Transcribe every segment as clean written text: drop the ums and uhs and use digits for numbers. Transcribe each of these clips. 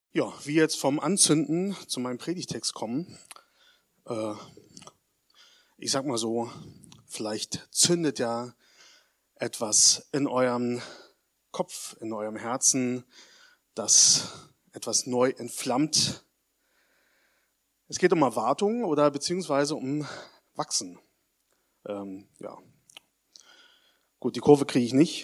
Ja, wie jetzt vom Anzünden zu meinem Predigtext kommen, ich sag mal so, vielleicht zündet ja etwas in eurem Kopf, in eurem Herzen, das etwas neu entflammt. Es geht um Erwartungen oder beziehungsweise um Wachsen. Ja, gut, die Kurve kriege ich nicht.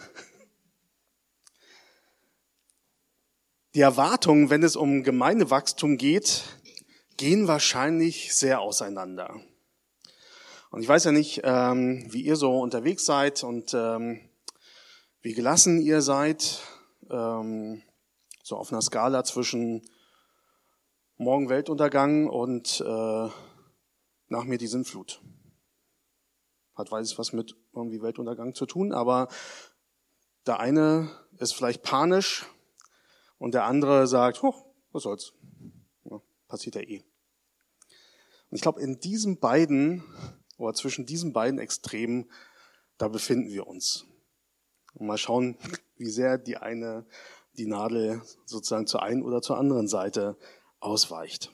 Die Erwartungen, wenn es um Gemeindewachstum geht, gehen wahrscheinlich sehr auseinander. Und ich weiß ja nicht, wie ihr so unterwegs seid und wie gelassen ihr seid, so auf einer Skala zwischen morgen Weltuntergang und nach mir die Sintflut. Hat weiß ich was mit irgendwie Weltuntergang zu tun, aber der eine ist vielleicht panisch und der andere sagt, was soll's, ja, passiert ja eh. Und ich glaube, in diesen beiden oder zwischen diesen beiden Extremen, da befinden wir uns. Und mal schauen, wie sehr die Nadel sozusagen zur einen oder zur anderen Seite ausweicht.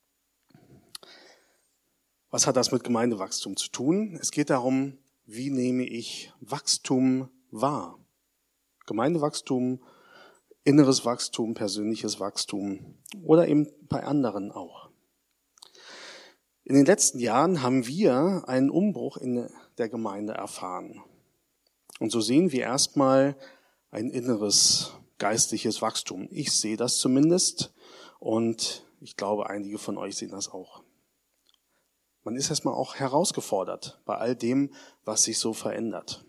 Was hat das mit Gemeindewachstum zu tun? Es geht darum, wie nehme ich Wachstum wahr? Gemeindewachstum, inneres Wachstum, persönliches Wachstum oder eben bei anderen auch. In den letzten Jahren haben wir einen Umbruch in der Gemeinde erfahren. Und so sehen wir erstmal ein inneres geistliches Wachstum. Ich sehe das zumindest und ich glaube, einige von euch sehen das auch. Man ist erstmal auch herausgefordert bei all dem, was sich so verändert.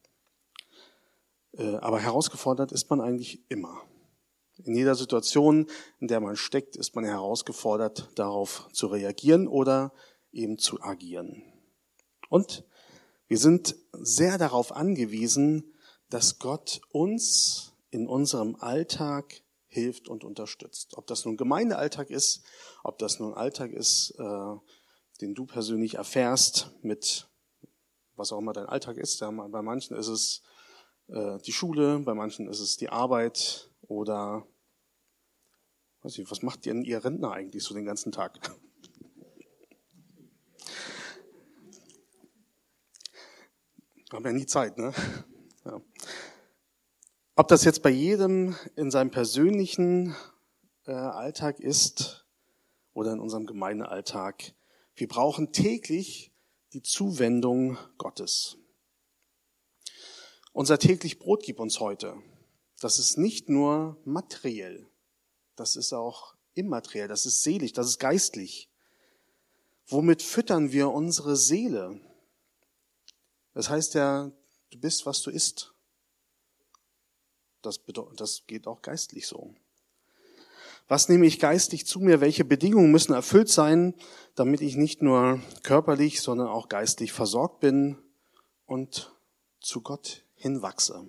Aber herausgefordert ist man eigentlich immer. In jeder Situation, in der man steckt, ist man herausgefordert, darauf zu reagieren oder eben zu agieren. Und wir sind sehr darauf angewiesen, dass Gott uns in unserem Alltag hilft und unterstützt. Ob das nun Gemeindealltag ist, ob das nun Alltag ist, den du persönlich erfährst mit was auch immer dein Alltag ist. Ja, bei manchen ist es die Schule, bei manchen ist es die Arbeit oder weiß ich, was macht denn ihr Rentner eigentlich so den ganzen Tag? Haben ja nie Zeit, ne? Ja. Ob das jetzt bei jedem in seinem persönlichen Alltag ist oder in unserem Gemeindealltag, wir brauchen täglich die Zuwendung Gottes. Unser täglich Brot gib uns heute. Das ist nicht nur materiell, das ist auch immateriell, das ist seelisch, das ist geistlich. Womit füttern wir unsere Seele? Das heißt ja, du bist, was du isst. Das geht auch geistlich so. Was nehme ich geistlich zu mir? Welche Bedingungen müssen erfüllt sein, damit ich nicht nur körperlich, sondern auch geistlich versorgt bin und zu Gott hinwachse?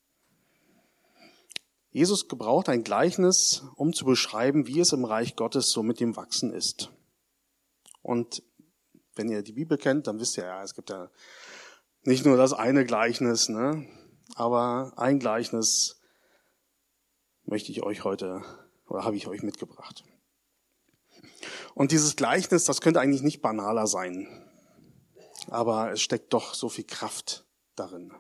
Jesus gebraucht ein Gleichnis, um zu beschreiben, wie es im Reich Gottes so mit dem Wachsen ist. Und wenn ihr die Bibel kennt, dann wisst ihr ja, es gibt ja nicht nur das eine Gleichnis, ne? Aber ein Gleichnis möchte ich euch heute oder habe ich euch mitgebracht. Und dieses Gleichnis, das könnte eigentlich nicht banaler sein, aber es steckt doch so viel Kraft darin.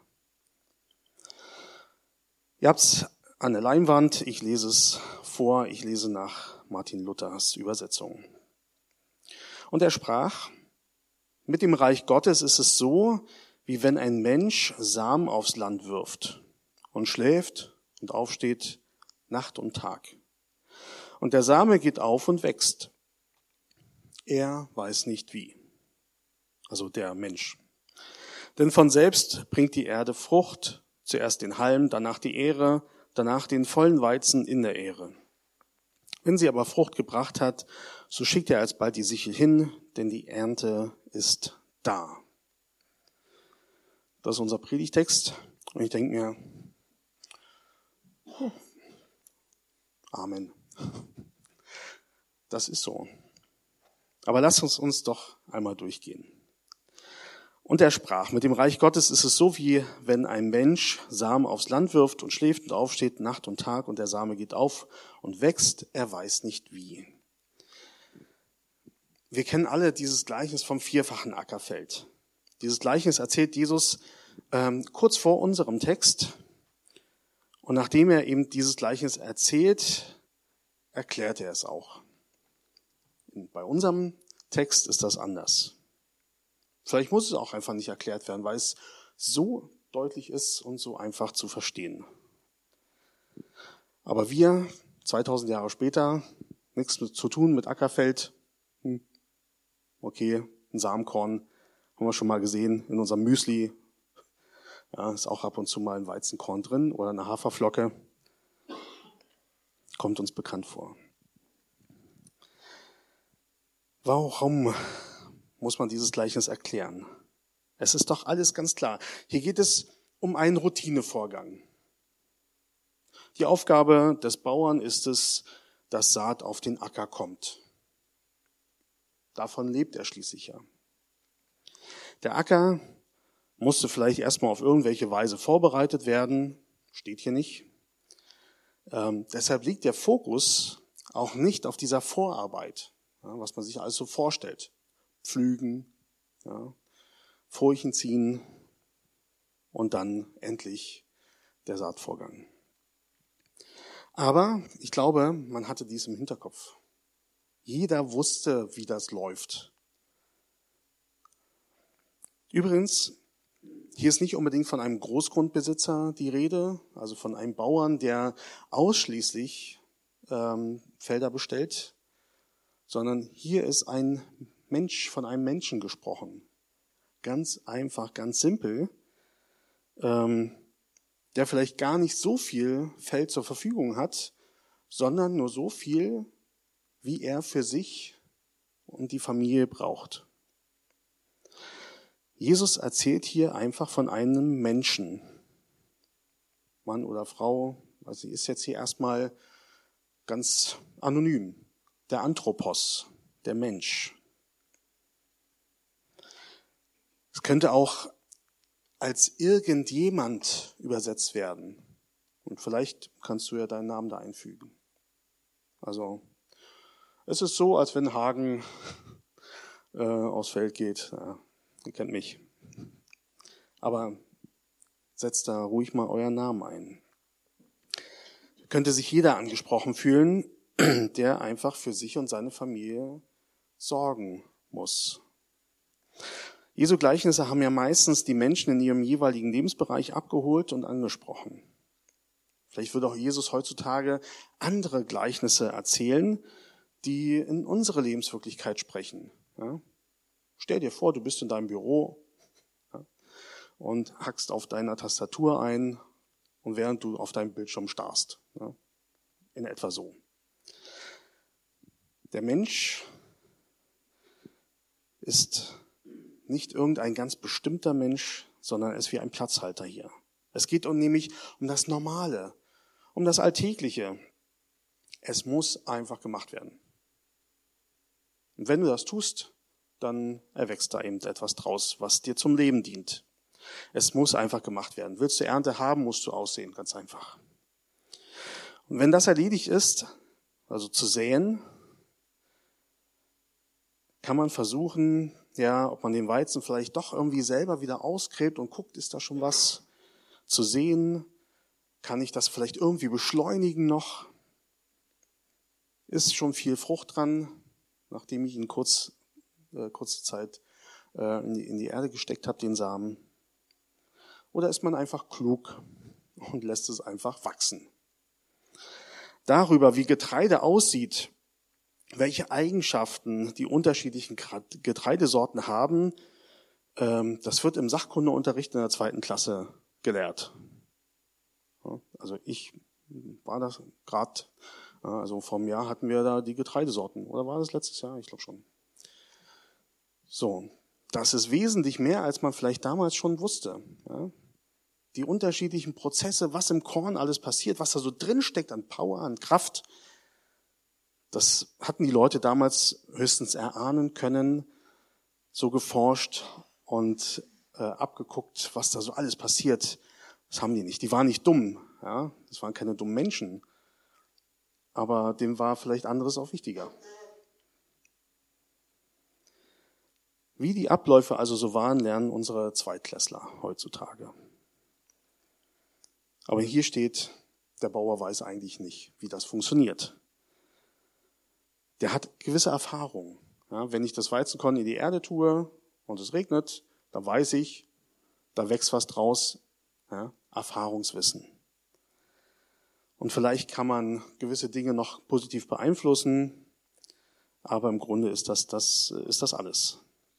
Ihr habt's an der Leinwand, ich lese es vor, ich lese nach Martin Luthers Übersetzung. Und er sprach: Mit dem Reich Gottes ist es so, wie wenn ein Mensch Samen aufs Land wirft und schläft und aufsteht Nacht und Tag. Und der Same geht auf und wächst. Er weiß nicht wie. Also der Mensch. Denn von selbst bringt die Erde Frucht, zuerst den Halm, danach die Ähre, danach den vollen Weizen in der Ähre. Wenn sie aber Frucht gebracht hat, so schickt er alsbald die Sichel hin, denn die Ernte ist da. Das ist unser Predigtext. Und ich denke mir, Amen. Das ist so. Aber lasst uns doch einmal durchgehen. Und er sprach, mit dem Reich Gottes ist es so, wie wenn ein Mensch Samen aufs Land wirft und schläft und aufsteht Nacht und Tag und der Same geht auf und wächst, er weiß nicht wie. Wir kennen alle dieses Gleichnis vom vierfachen Ackerfeld. Dieses Gleichnis erzählt Jesus kurz vor unserem Text. Und nachdem er eben dieses Gleichnis erzählt, erklärt er es auch. Bei unserem Text ist das anders. Vielleicht muss es auch einfach nicht erklärt werden, weil es so deutlich ist und so einfach zu verstehen. Aber wir, 2000 Jahre später, nichts zu tun mit Ackerfeld. Okay, ein Samenkorn haben wir schon mal gesehen in unserem Müsli. Ja, ist auch ab und zu mal ein Weizenkorn drin oder eine Haferflocke. Kommt uns bekannt vor. Warum muss man dieses Gleichnis erklären? Es ist doch alles ganz klar. Hier geht es um einen Routinevorgang. Die Aufgabe des Bauern ist es, dass Saat auf den Acker kommt. Davon lebt er schließlich ja. Der Acker musste vielleicht erstmal auf irgendwelche Weise vorbereitet werden, steht hier nicht. Deshalb liegt der Fokus auch nicht auf dieser Vorarbeit, ja, was man sich alles so vorstellt. Pflügen, ja, Furchen ziehen und dann endlich der Saatvorgang. Aber ich glaube, man hatte dies im Hinterkopf. Jeder wusste, wie das läuft. Übrigens, hier ist nicht unbedingt von einem Großgrundbesitzer die Rede, also von einem Bauern, der ausschließlich Felder bestellt, sondern hier ist ein Mensch, von einem Menschen gesprochen. Ganz einfach, ganz simpel, der vielleicht gar nicht so viel Feld zur Verfügung hat, sondern nur so viel, wie er für sich und die Familie braucht. Jesus erzählt hier einfach von einem Menschen. Mann oder Frau, also ist jetzt hier erstmal ganz anonym. Der Anthropos, der Mensch. Es könnte auch als irgendjemand übersetzt werden. Und vielleicht kannst du ja deinen Namen da einfügen. Also, es ist so, als wenn Hagen aufs Feld geht. Ja, ihr kennt mich. Aber setzt da ruhig mal euren Namen ein. Könnte sich jeder angesprochen fühlen, der einfach für sich und seine Familie sorgen muss. Jesu Gleichnisse haben ja meistens die Menschen in ihrem jeweiligen Lebensbereich abgeholt und angesprochen. Vielleicht würde auch Jesus heutzutage andere Gleichnisse erzählen, die in unsere Lebenswirklichkeit sprechen. Ja? Stell dir vor, du bist in deinem Büro, ja, und hackst auf deiner Tastatur ein und während du auf deinem Bildschirm starrst. Ja? In etwa so. Der Mensch ist nicht irgendein ganz bestimmter Mensch, sondern er ist wie ein Platzhalter hier. Es geht nämlich um das Normale, um das Alltägliche. Es muss einfach gemacht werden. Und wenn du das tust, dann erwächst da eben etwas draus, was dir zum Leben dient. Es muss einfach gemacht werden. Willst du Ernte haben, musst du aussehen, ganz einfach. Und wenn das erledigt ist, also zu säen, kann man versuchen, ja, ob man den Weizen vielleicht doch irgendwie selber wieder ausgräbt und guckt, ist da schon was zu sehen? Kann ich das vielleicht irgendwie beschleunigen noch? Ist schon viel Frucht dran, nachdem ich ihn kurze Zeit in die Erde gesteckt habe, den Samen? Oder ist man einfach klug und lässt es einfach wachsen? Darüber, wie Getreide aussieht, welche Eigenschaften die unterschiedlichen Getreidesorten haben, das wird im Sachkundeunterricht in der 2. Klasse gelehrt. Also ich war das gerade, also vor einem Jahr hatten wir da die Getreidesorten. Oder war das letztes Jahr? Ich glaube schon. So, das ist wesentlich mehr, als man vielleicht damals schon wusste. Ja? Die unterschiedlichen Prozesse, was im Korn alles passiert, was da so drin steckt an Power, an Kraft, das hatten die Leute damals höchstens erahnen können, so geforscht und abgeguckt, was da so alles passiert. Das haben die nicht. Die waren nicht dumm. Ja? Das waren keine dummen Menschen. Aber dem war vielleicht anderes auch wichtiger. Wie die Abläufe also so waren, lernen unsere Zweitklässler heutzutage. Aber hier steht, der Bauer weiß eigentlich nicht, wie das funktioniert. Der hat gewisse Erfahrungen. Ja, wenn ich das Weizenkorn in die Erde tue und es regnet, dann weiß ich, da wächst was draus. Ja, Erfahrungswissen. Und vielleicht kann man gewisse Dinge noch positiv beeinflussen, aber im Grunde ist das alles.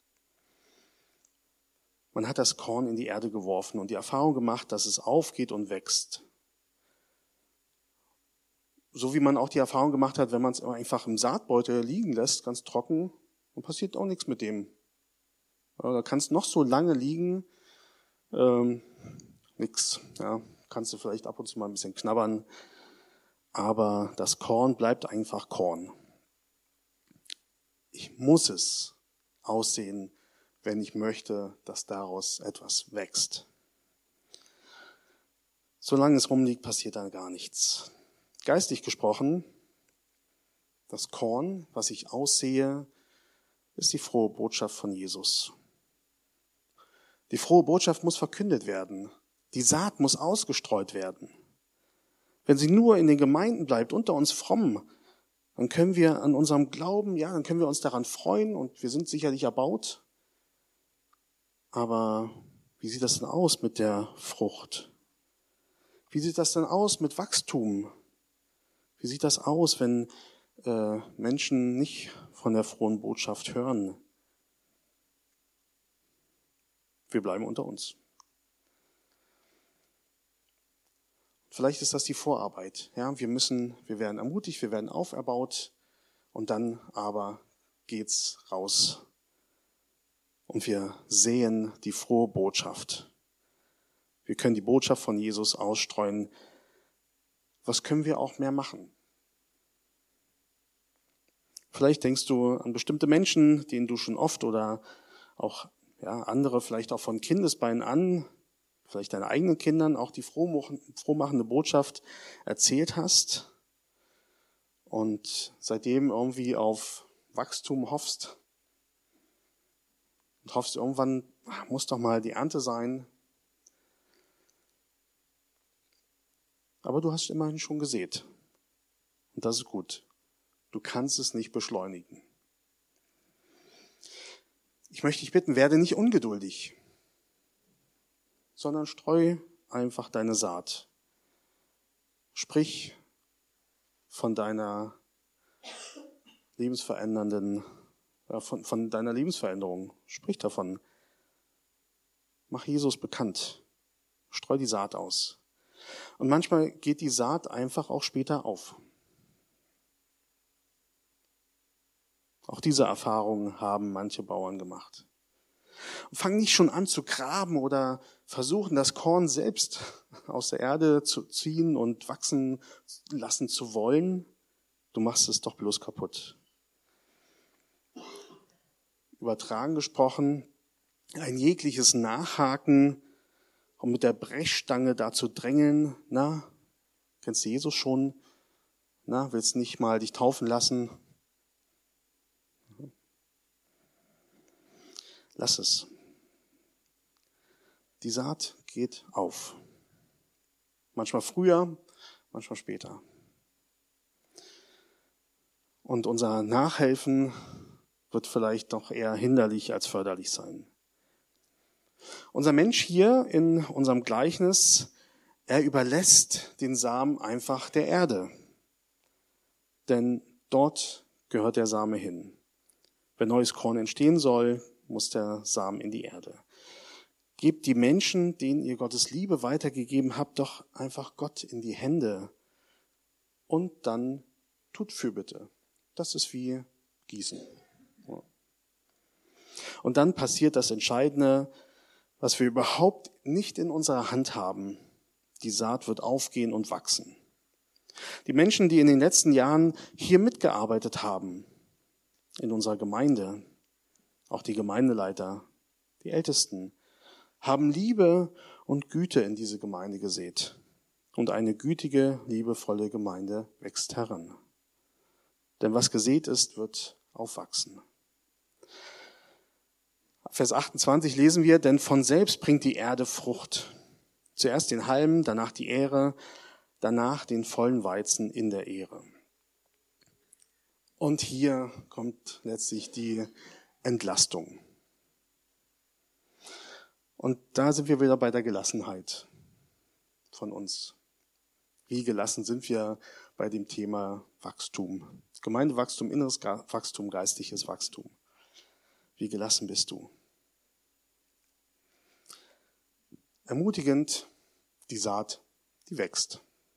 Man hat das Korn in die Erde geworfen und die Erfahrung gemacht, dass es aufgeht und wächst. So wie man auch die Erfahrung gemacht hat, wenn man es einfach im Saatbeutel liegen lässt, ganz trocken, dann passiert auch nichts mit dem. Da kann es noch so lange liegen, nix. Ja, kannst du vielleicht ab und zu mal ein bisschen knabbern, aber das Korn bleibt einfach Korn. Ich muss es aussehen, wenn ich möchte, dass daraus etwas wächst. Solange es rumliegt, passiert dann gar nichts. Geistlich gesprochen, das Korn, was ich aussehe, ist die frohe Botschaft von Jesus. Die frohe Botschaft muss verkündet werden. Die Saat muss ausgestreut werden. Wenn sie nur in den Gemeinden bleibt, unter uns fromm, dann können wir an unserem Glauben, ja, dann können wir uns daran freuen und wir sind sicherlich erbaut. Aber wie sieht das denn aus mit der Frucht? Wie sieht das denn aus mit Wachstum? Wie sieht das aus, wenn Menschen nicht von der frohen Botschaft hören? Wir bleiben unter uns. Vielleicht ist das die Vorarbeit. Ja, wir werden ermutigt, wir werden auferbaut und dann aber geht's raus. Und wir sehen die frohe Botschaft. Wir können die Botschaft von Jesus ausstreuen. Was können wir auch mehr machen? Vielleicht denkst du an bestimmte Menschen, denen du schon oft oder auch andere, vielleicht auch von Kindesbeinen an, vielleicht deinen eigenen Kindern auch die frohmachende Botschaft erzählt hast und seitdem irgendwie auf Wachstum hoffst. Und hoffst, irgendwann muss doch mal die Ernte sein. Aber du hast immerhin schon gesät. Und das ist gut. Du kannst es nicht beschleunigen. Ich möchte dich bitten, werde nicht ungeduldig, sondern streu einfach deine Saat. Sprich von deiner von deiner Lebensveränderung. Sprich davon. Mach Jesus bekannt. Streu die Saat aus. Und manchmal geht die Saat einfach auch später auf. Auch diese Erfahrungen haben manche Bauern gemacht. Und fang nicht schon an zu graben oder versuchen, das Korn selbst aus der Erde zu ziehen und wachsen lassen zu wollen. Du machst es doch bloß kaputt. Übertragen gesprochen, ein jegliches Nachhaken und mit der Brechstange dazu drängeln, kennst du Jesus schon? Willst nicht mal dich taufen lassen? Lass es. Die Saat geht auf. Manchmal früher, manchmal später. Und unser Nachhelfen wird vielleicht doch eher hinderlich als förderlich sein. Unser Mensch hier in unserem Gleichnis, er überlässt den Samen einfach der Erde. Denn dort gehört der Same hin. Wenn neues Korn entstehen soll, muss der Samen in die Erde. Gebt die Menschen, denen ihr Gottes Liebe weitergegeben habt, doch einfach Gott in die Hände. Und dann tut Fürbitte. Das ist wie Gießen. Und dann passiert das Entscheidende, was wir überhaupt nicht in unserer Hand haben. Die Saat wird aufgehen und wachsen. Die Menschen, die in den letzten Jahren hier mitgearbeitet haben, in unserer Gemeinde, auch die Gemeindeleiter, die Ältesten, haben Liebe und Güte in diese Gemeinde gesät. Und eine gütige, liebevolle Gemeinde wächst heran. Denn was gesät ist, wird aufwachsen. Vers 28 lesen wir, denn von selbst bringt die Erde Frucht. Zuerst den Halm, danach die Ähre, danach den vollen Weizen in der Ähre. Und hier kommt letztlich die Entlastung. Und da sind wir wieder bei der Gelassenheit von uns. Wie gelassen sind wir bei dem Thema Wachstum? Gemeindewachstum, inneres Wachstum, geistliches Wachstum. Wie gelassen bist du? Ermutigend, die Saat, die wächst.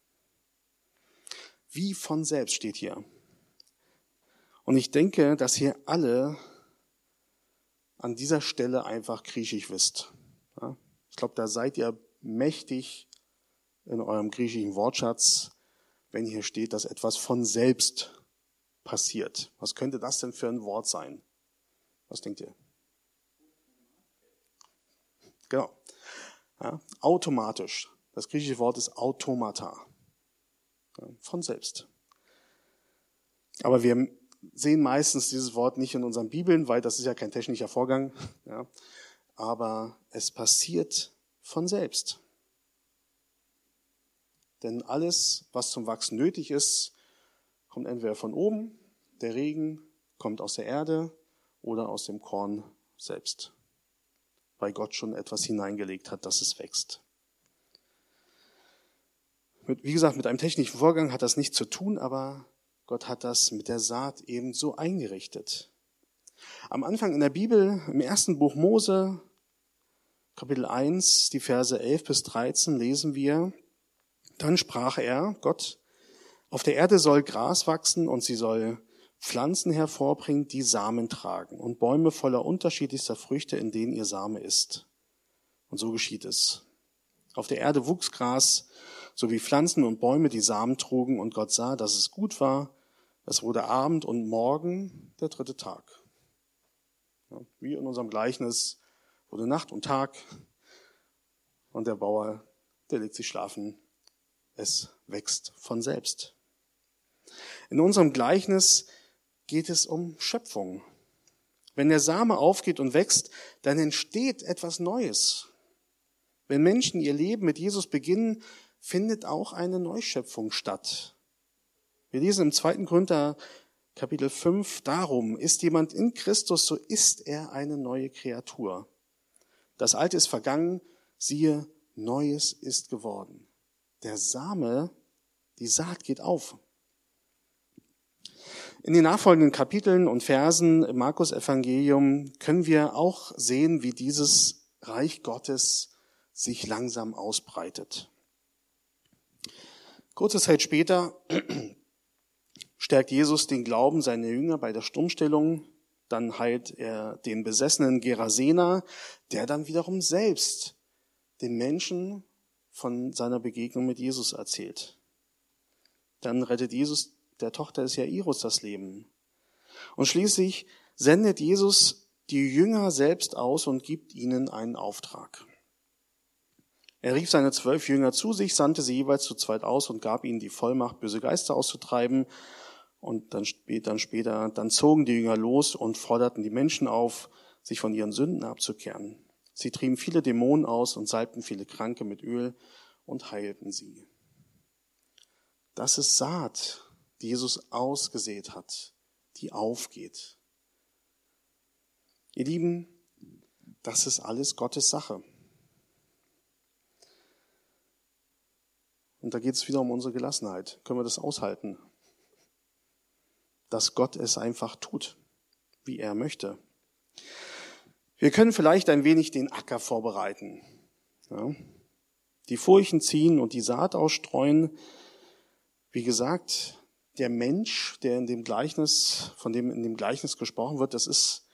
Wie von selbst steht hier. Und ich denke, dass ihr alle an dieser Stelle einfach griechisch wisst. Ja? Ich glaube, da seid ihr mächtig in eurem griechischen Wortschatz, wenn hier steht, dass etwas von selbst passiert. Was könnte das denn für ein Wort sein? Was denkt ihr? Genau. Ja, automatisch. Das griechische Wort ist automata. Ja, von selbst. Aber wir sehen meistens dieses Wort nicht in unseren Bibeln, weil das ist ja kein technischer Vorgang. Ja, aber es passiert von selbst. Denn alles, was zum Wachsen nötig ist, kommt entweder von oben, der Regen kommt aus der Erde oder aus dem Korn selbst. Weil Gott schon etwas hineingelegt hat, dass es wächst. Wie gesagt, mit einem technischen Vorgang hat das nichts zu tun, aber Gott hat das mit der Saat eben so eingerichtet. Am Anfang in der Bibel, im ersten Buch Mose, Kapitel 1, die Verse 11 bis 13, lesen wir, dann sprach er, Gott, auf der Erde soll Gras wachsen und sie soll Pflanzen hervorbringen, die Samen tragen und Bäume voller unterschiedlichster Früchte, in denen ihr Same ist. Und so geschieht es. Auf der Erde wuchs Gras, sowie Pflanzen und Bäume, die Samen trugen, und Gott sah, dass es gut war. Es wurde Abend und Morgen, der dritte Tag. Ja, wie in unserem Gleichnis wurde Nacht und Tag und der Bauer, der legt sich schlafen. Es wächst von selbst. In unserem Gleichnis geht es um Schöpfung. Wenn der Same aufgeht und wächst, dann entsteht etwas Neues. Wenn Menschen ihr Leben mit Jesus beginnen, findet auch eine Neuschöpfung statt. Wir lesen im 2. Korinther Kapitel 5, darum, ist jemand in Christus, so ist er eine neue Kreatur. Das Alte ist vergangen, siehe, Neues ist geworden. Der Same, die Saat geht auf. In den nachfolgenden Kapiteln und Versen im Markus-Evangelium können wir auch sehen, wie dieses Reich Gottes sich langsam ausbreitet. Kurze Zeit später stärkt Jesus den Glauben seiner Jünger bei der Sturmstillung. Dann heilt er den besessenen Gerasener, der dann wiederum selbst den Menschen von seiner Begegnung mit Jesus erzählt. Dann rettet Jesus der Tochter des Jairus das Leben. Und schließlich sendet Jesus die Jünger selbst aus und gibt ihnen einen Auftrag. Er rief seine 12 Jünger zu sich, sandte sie jeweils zu zweit aus und gab ihnen die Vollmacht, böse Geister auszutreiben. Und dann zogen die Jünger los und forderten die Menschen auf, sich von ihren Sünden abzukehren. Sie trieben viele Dämonen aus und salbten viele Kranke mit Öl und heilten sie. Das ist Saat, die Jesus ausgesät hat, die aufgeht. Ihr Lieben, das ist alles Gottes Sache. Und da geht es wieder um unsere Gelassenheit. Können wir das aushalten? Dass Gott es einfach tut, wie er möchte. Wir können vielleicht ein wenig den Acker vorbereiten. Ja? Die Furchen ziehen und die Saat ausstreuen. Wie gesagt, der Mensch, der in dem Gleichnis, von dem in dem Gleichnis gesprochen wird, das ist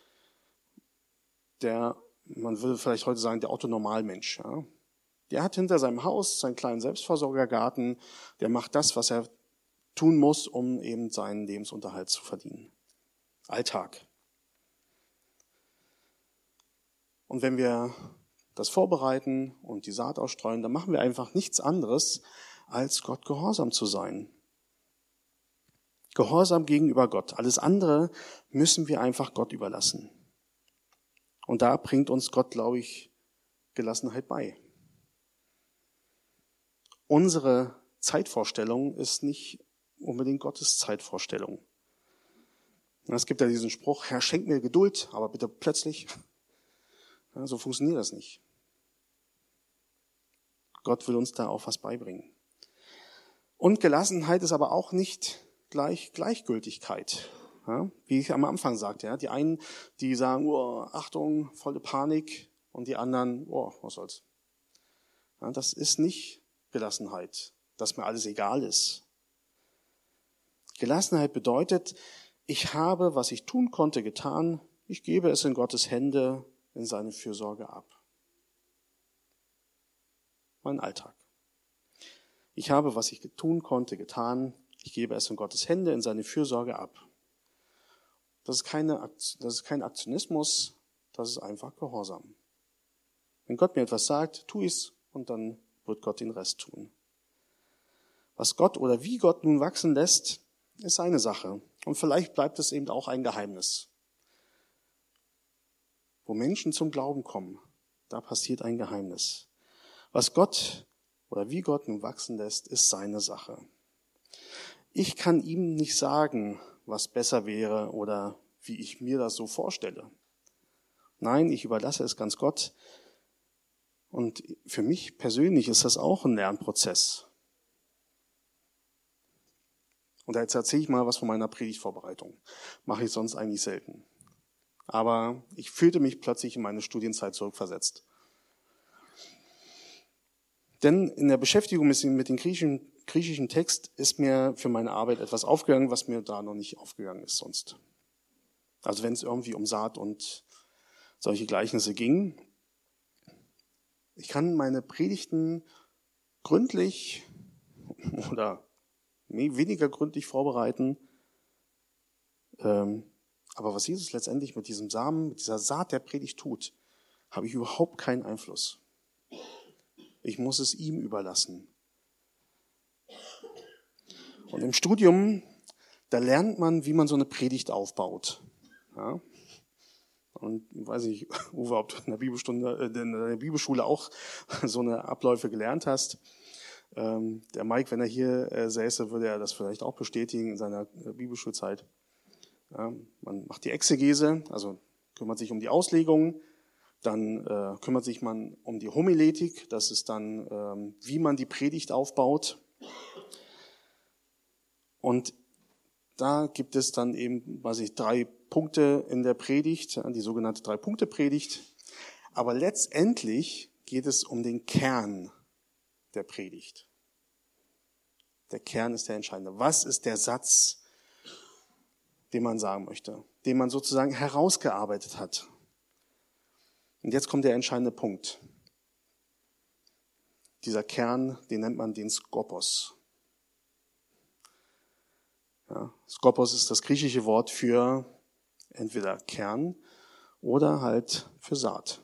man würde vielleicht heute sagen, der Otto-Normalmensch. Ja? Der hat hinter seinem Haus seinen kleinen Selbstversorgergarten, der macht das, was er tun muss, um eben seinen Lebensunterhalt zu verdienen. Alltag. Und wenn wir das vorbereiten und die Saat ausstreuen, dann machen wir einfach nichts anderes, als Gott gehorsam zu sein. Gehorsam gegenüber Gott. Alles andere müssen wir einfach Gott überlassen. Und da bringt uns Gott, glaube ich, Gelassenheit bei. Unsere Zeitvorstellung ist nicht unbedingt Gottes Zeitvorstellung. Es gibt ja diesen Spruch, Herr, schenk mir Geduld, aber bitte plötzlich. Ja, so funktioniert das nicht. Gott will uns da auch was beibringen. Und Gelassenheit ist aber auch nicht gleich Gleichgültigkeit. Ja, wie ich am Anfang sagte, ja, die einen, die sagen, oh, Achtung, volle Panik, und die anderen, oh, was soll's. Ja, das ist nicht Gelassenheit, dass mir alles egal ist. Gelassenheit bedeutet, ich habe, was ich tun konnte, getan, ich gebe es in Gottes Hände, in seine Fürsorge ab. Mein Alltag. Ich habe, was ich tun konnte, getan, ich gebe es in Gottes Hände, in seine Fürsorge ab. Das ist kein Aktionismus, das ist einfach Gehorsam. Wenn Gott mir etwas sagt, tu ich's und dann wird Gott den Rest tun. Was Gott oder wie Gott nun wachsen lässt, ist seine Sache. Und vielleicht bleibt es eben auch ein Geheimnis. Wo Menschen zum Glauben kommen, da passiert ein Geheimnis. Was Gott oder wie Gott nun wachsen lässt, ist seine Sache. Ich kann ihm nicht sagen, was besser wäre oder wie ich mir das so vorstelle. Nein, ich überlasse es ganz Gott. Und für mich persönlich ist das auch ein Lernprozess. Und jetzt erzähle ich mal was von meiner Predigtvorbereitung. Mache ich sonst eigentlich selten. Aber ich fühlte mich plötzlich in meine Studienzeit zurückversetzt. Denn in der Beschäftigung mit dem griechischen Text ist mir für meine Arbeit etwas aufgegangen, was mir da noch nicht aufgegangen ist sonst. Also wenn es irgendwie um Saat und solche Gleichnisse ging. Ich kann meine Predigten gründlich oder weniger gründlich vorbereiten. Aber was Jesus letztendlich mit diesem Samen, mit dieser Saat der Predigt tut, habe ich überhaupt keinen Einfluss. Ich muss es ihm überlassen. Und im Studium, da lernt man, wie man so eine Predigt aufbaut. Ja? Und ich weiß nicht, Uwe, ob du in der Bibelschule auch so eine Abläufe gelernt hast. Der Mike, wenn er hier säße, würde er das vielleicht auch bestätigen in seiner Bibelschulzeit. Ja, man macht die Exegese, also kümmert sich um die Auslegung. Dann kümmert sich man um die Homiletik, das ist dann, wie man die Predigt aufbaut. Und da gibt es dann eben, 3 Punkte in der Predigt, die sogenannte 3-Punkte-Predigt. Aber letztendlich geht es um den Kern der Predigt. Der Kern ist der entscheidende. Was ist der Satz, den man sagen möchte, den man sozusagen herausgearbeitet hat? Und jetzt kommt der entscheidende Punkt. Dieser Kern, den nennt man den Skopos. Ja, Skopos ist das griechische Wort für entweder Kern oder halt für Saat.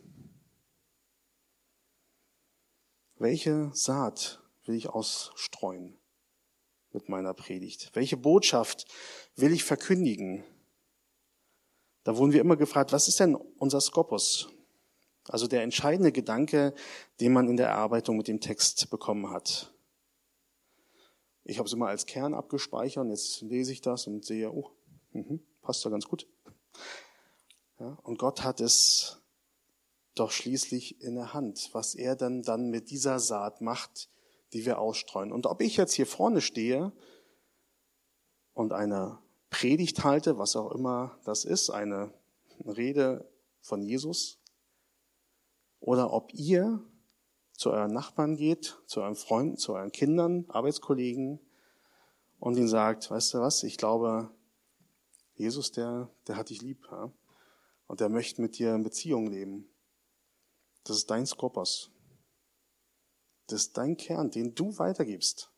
Welche Saat will ich ausstreuen mit meiner Predigt? Welche Botschaft will ich verkündigen? Da wurden wir immer gefragt, was ist denn unser Skopos? Also der entscheidende Gedanke, den man in der Erarbeitung mit dem Text bekommen hat. Ich habe es immer als Kern abgespeichert und jetzt lese ich das und sehe, passt doch ganz gut. Ja, und Gott hat es doch schließlich in der Hand, was er dann mit dieser Saat macht, die wir ausstreuen. Und ob ich jetzt hier vorne stehe und eine Predigt halte, was auch immer das ist, eine Rede von Jesus, oder ob ihr zu euren Nachbarn geht, zu euren Freunden, zu euren Kindern, Arbeitskollegen und ihnen sagt, weißt du was, ich glaube, Jesus, der hat dich lieb, ja? Und der möchte mit dir in Beziehung leben. Das ist dein Skopos. Das ist dein Kern, den du weitergibst.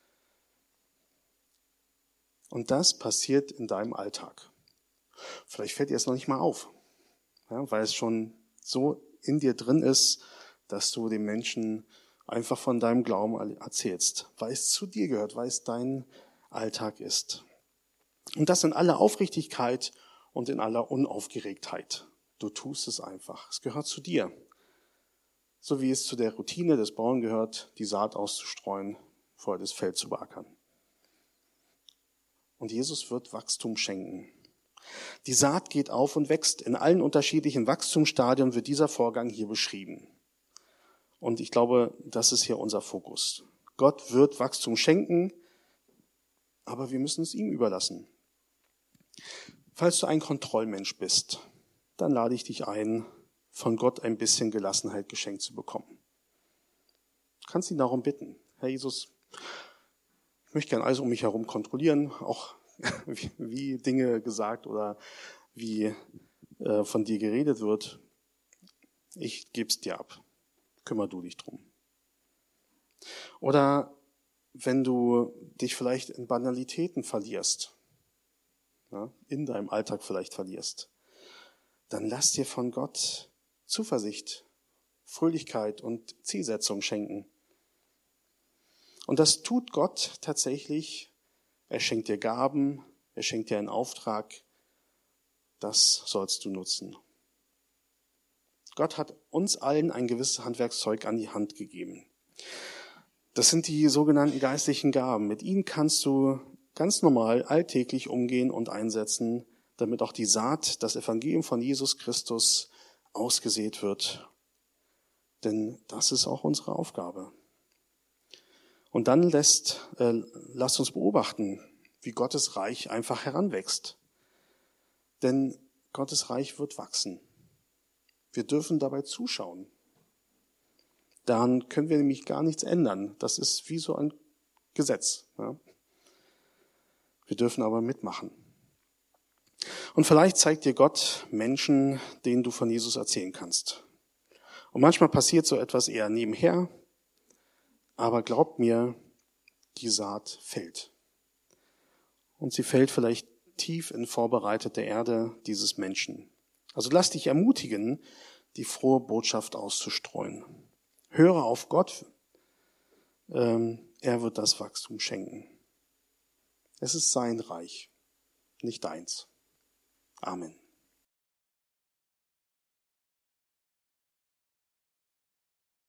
Und das passiert in deinem Alltag. Vielleicht fällt dir es noch nicht mal auf, ja, weil es schon so in dir drin ist, dass du den Menschen einfach von deinem Glauben erzählst, weil es zu dir gehört, weil es dein Alltag ist. Und das in aller Aufrichtigkeit und in aller Unaufgeregtheit. Du tust es einfach. Es gehört zu dir. So wie es zu der Routine des Bauern gehört, die Saat auszustreuen, vorher das Feld zu beackern. Und Jesus wird Wachstum schenken. Die Saat geht auf und wächst. In allen unterschiedlichen Wachstumsstadien wird dieser Vorgang hier beschrieben. Und ich glaube, das ist hier unser Fokus. Gott wird Wachstum schenken, aber wir müssen es ihm überlassen. Falls du ein Kontrollmensch bist, dann lade ich dich ein, von Gott ein bisschen Gelassenheit geschenkt zu bekommen. Du kannst ihn darum bitten. Herr Jesus, ich möchte gerne alles um mich herum kontrollieren, auch wie Dinge gesagt oder wie von dir geredet wird. Ich gebe es dir ab. Kümmer du dich drum. Oder wenn du dich vielleicht in Banalitäten verlierst, ja, in deinem Alltag vielleicht verlierst, dann lass dir von Gott Zuversicht, Fröhlichkeit und Zielsetzung schenken. Und das tut Gott tatsächlich. Er schenkt dir Gaben, er schenkt dir einen Auftrag. Das sollst du nutzen. Gott hat uns allen ein gewisses Handwerkszeug an die Hand gegeben. Das sind die sogenannten geistlichen Gaben. Mit ihnen kannst du ganz normal alltäglich umgehen und einsetzen, damit auch die Saat, das Evangelium von Jesus Christus, ausgesät wird. Denn das ist auch unsere Aufgabe. Und dann lasst uns beobachten, wie Gottes Reich einfach heranwächst. Denn Gottes Reich wird wachsen. Wir dürfen dabei zuschauen. Daran können wir nämlich gar nichts ändern. Das ist wie so ein Gesetz. Ja? Wir dürfen aber mitmachen. Und vielleicht zeigt dir Gott Menschen, denen du von Jesus erzählen kannst. Und manchmal passiert so etwas eher nebenher, aber glaubt mir, die Saat fällt. Und sie fällt vielleicht tief in vorbereitete Erde dieses Menschen. Also lass dich ermutigen, die frohe Botschaft auszustreuen. Höre auf Gott, er wird das Wachstum schenken. Es ist sein Reich, nicht deins. Amen.